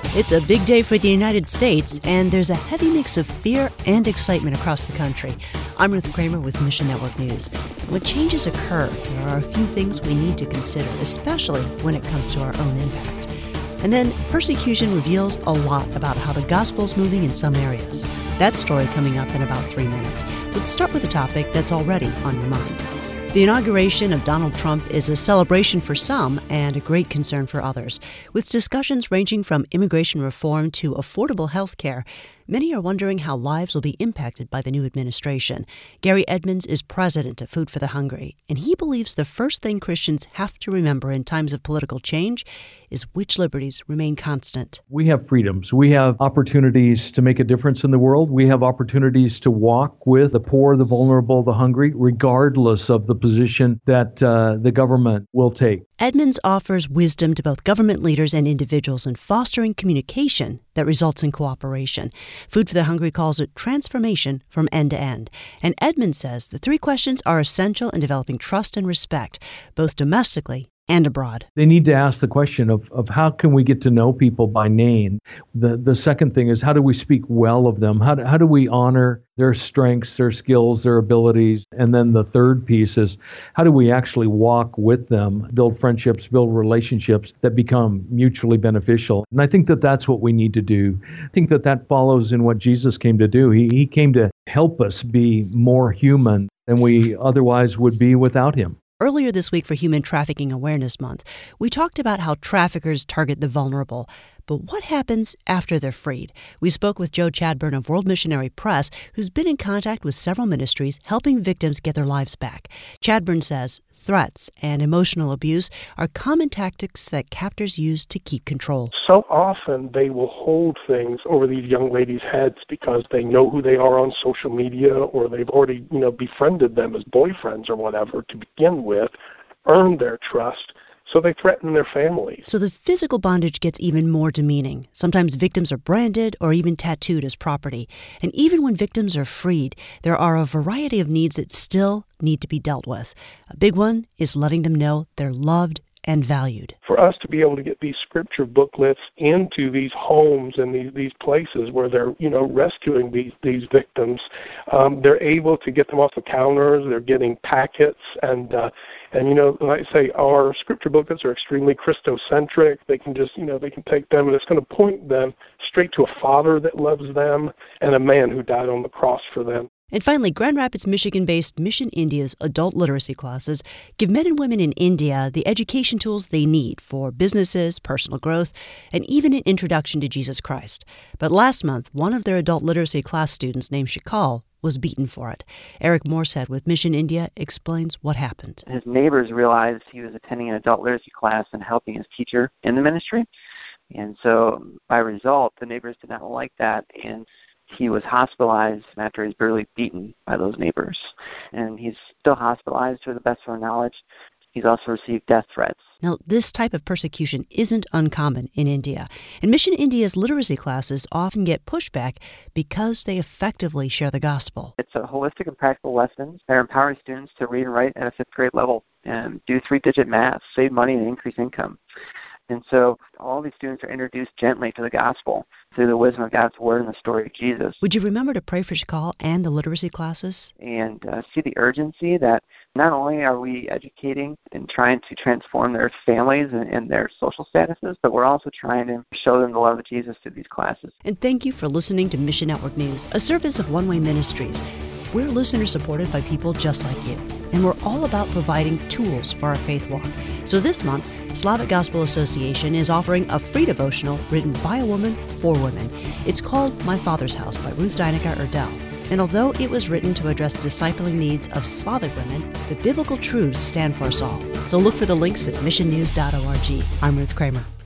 It's a big day for the United States, and there's a heavy mix of fear and excitement across the country. I'm Ruth Kramer with Mission Network News. When changes occur, there are a few things we need to consider, especially when it comes to our own impact. And then persecution reveals a lot about how the gospel's moving in some areas. That story coming up in about 3 minutes. Let's start with a topic that's already on your mind. The inauguration of Donald Trump is a celebration for some and a great concern for others. With discussions ranging from immigration reform to affordable health care, many are wondering how lives will be impacted by the new administration. Gary Edmonds is president of Food for the Hungry, and he believes the first thing Christians have to remember in times of political change is which liberties remain constant. We have freedoms. We have opportunities to make a difference in the world. We have opportunities to walk with the poor, the vulnerable, the hungry, regardless of the position that the government will take. Edmonds offers wisdom to both government leaders and individuals in fostering communication that results in cooperation. Food for the Hungry calls it transformation from end to end. And Edmonds says the 3 questions are essential in developing trust and respect, both domestically and abroad. They need to ask the question of how can we get to know people by name? The second thing is, how do we speak well of them? How do we honor their strengths, their skills, their abilities? And then the third piece is, how do we actually walk with them, build friendships, build relationships that become mutually beneficial? And I think that that's what we need to do. I think that that follows in what Jesus came to do. He came to help us be more human than we otherwise would be without him. Earlier this week for Human Trafficking Awareness Month, we talked about how traffickers target the vulnerable. But what happens after they're freed? We spoke with Joe Chadburn of World Missionary Press, who's been in contact with several ministries helping victims get their lives back. Chadburn says threats and emotional abuse are common tactics that captors use to keep control. So often they will hold things over these young ladies' heads because they know who they are on social media, or they've already, befriended them as boyfriends or whatever to begin with, earned their trust. So they threaten their families. So the physical bondage gets even more demeaning. Sometimes victims are branded or even tattooed as property. And even when victims are freed, there are a variety of needs that still need to be dealt with. A big one is letting them know they're loved and valued. For us to be able to get these scripture booklets into these homes and these places where they're, rescuing these victims, they're able to get them off the counters. They're getting packets, and like I say, our scripture booklets are extremely Christocentric. They can just, they can take them, and it's going to point them straight to a Father that loves them and a man who died on the cross for them. And finally, Grand Rapids, Michigan-based Mission India's adult literacy classes give men and women in India the education tools they need for businesses, personal growth, and even an introduction to Jesus Christ. But last month, one of their adult literacy class students named Shikal was beaten for it. Eric Morsehead with Mission India explains what happened. His neighbors realized he was attending an adult literacy class and helping his teacher in the ministry. And so, by result, the neighbors did not like that, and he was hospitalized after he was brutally beaten by those neighbors. And he's still hospitalized to the best of our knowledge. He's also received death threats. Now, this type of persecution isn't uncommon in India. And Mission India's literacy classes often get pushback because they effectively share the gospel. It's a holistic and practical lessons that are empowering students to read and write at a 5th grade level and do 3-digit math, save money, and increase income. And so all these students are introduced gently to the gospel through the wisdom of God's word and the story of Jesus. Would you remember to pray for Shikal and the literacy classes? And see the urgency that not only are we educating and trying to transform their families and their social statuses, but we're also trying to show them the love of Jesus through these classes. And thank you for listening to Mission Network News, a service of One Way Ministries. We're listener-supported by people just like you, and we're all about providing tools for our faith walk. So this month, Slavic Gospel Association is offering a free devotional written by a woman for women. It's called My Father's House by Ruth Deinica Erdel. And although it was written to address discipling needs of Slavic women, the biblical truths stand for us all. So look for the links at missionnews.org. I'm Ruth Kramer.